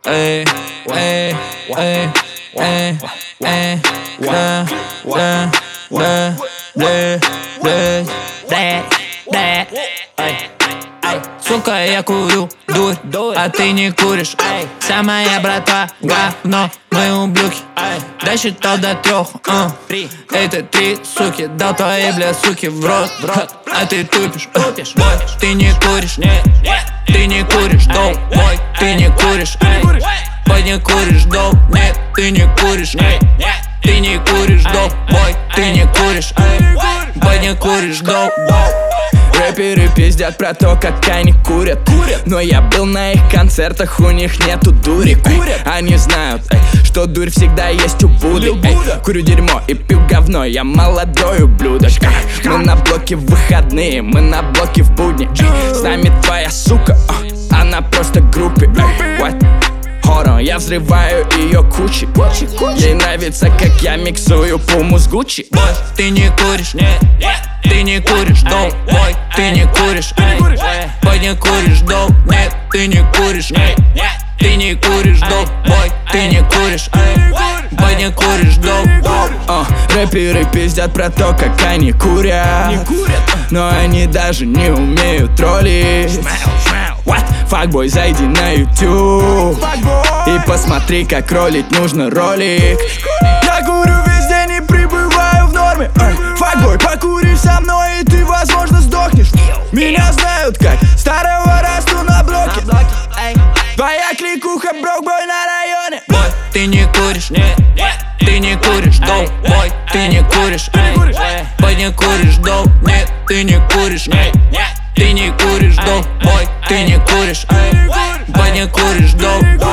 эй, эй, эй, эй, эй, да, да, да, да, да, да, эй. Сука, я курю, дурь, а ты не куришь. Вся моя братва говно, мы ублюдки. Досчитал до 3, это 3 суки. Дал твоей, бля, суки в рот, а ты тупишь. Ты не куришь, ты не куришь, доп, бой, ты не куришь. Бой, не куришь, доп, нет, ты не куришь. Ты не куришь, доп, бой, ты не куришь. Бой, не куришь, доп. Рэперы пиздят про то, как они курят. Но я был на их концертах, у них нету дури. Они знают, что дурь всегда есть у Будды. Курю дерьмо и пью говно, я молодой ублюдок. Мы на блоке в выходные, мы на блоке в будни. С нами твоя сука, она просто в группе. Я взрываю ее кучей. Ей нравится, как я миксую пуму с Гуччи. Ты не куришь, ты не куришь, доп, бой, ты не куришь. Бой, не куришь, доп, нет, ты не куришь. Ты не куришь, доп, бой, ты не куришь. Бой, не куришь, доп. Рэперы пиздят про то, как они курят. Но они даже не умеют троллить. Факбой, зайди на YouTube и посмотри, как ролить нужно ролик. Я курю везде, не пребываю в норме. Факбой, покури со мной, и ты, возможно, сдохнешь. Меня знают как старого расту на блоке. Твоя кликуха, брокбой на районе. Ты не куришь, ты не куришь, доп, бой, ты не куришь. Бой, не куришь, доп, нет, ты не куришь. Ты не куришь, доп, бой, ты не куришь. Бой, не куришь, доп.